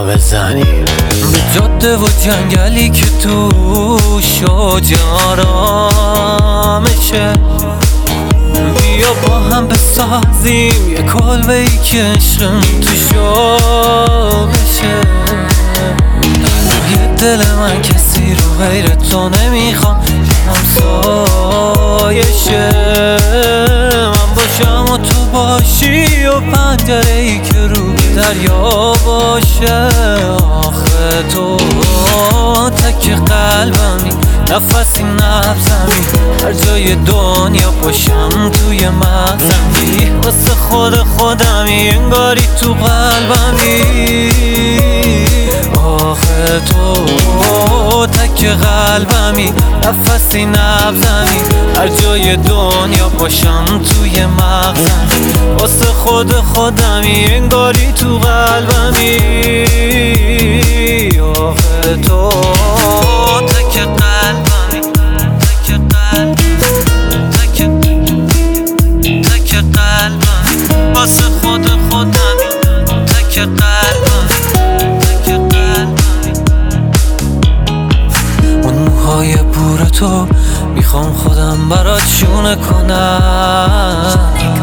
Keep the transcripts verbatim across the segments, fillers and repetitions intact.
را بزنیم به جاده و جنگلی که توش آرامشه. بیا با هم بسازیم یه کلبه ای که عشقم توش بشه. روی دل من کسی رو غیر تو نمیخوام همسایه شه. من باشم و تو باشی و پنجره ای که رو به دریا باشه. آخه تو تک قلبمی، نفسی نبزمی، هر جای دنیا باشم توی مغزمی. واسه خود خودمی انگاری تو قلبمی. آخه تو تک قلبمی، نفسی نبزمی، هر جای دنیا باشم توی مغزمی. واسه خود خودمی انگاری تو قلبمی. آخه تو تک قلبمی، تک قلبمی، تک تک قلبمی، واسه خود خودمی تک قلبمی، تک قلبمی. اون موهای بور تو میخوام خودم برات شونه کنم.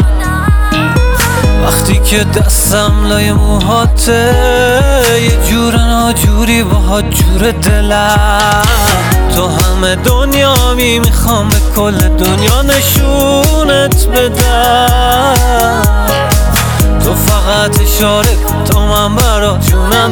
وقتی که دستم لای موهاته یه جور ناجوری باهات جور دلم. تو همه دنیامی، میخوام به کل دنیا نشونت بدم. تو فقط اشاره کن تا من برات جونم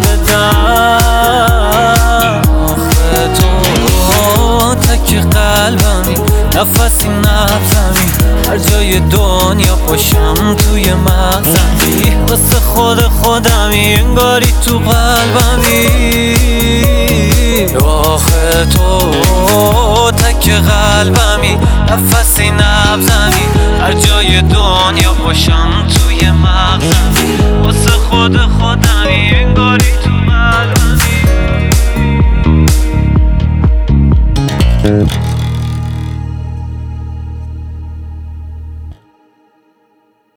بدم. آخه تو تک قلبمی، نفسی نبزمی، هر جای دنیا باشم توی مغزمی. واسه خود خودمی انگاری تو قلبمی. آخه تو تک قلبمی، نفسی نبزمی، هر جای دنیا باشم توی مغزمی. واسه خود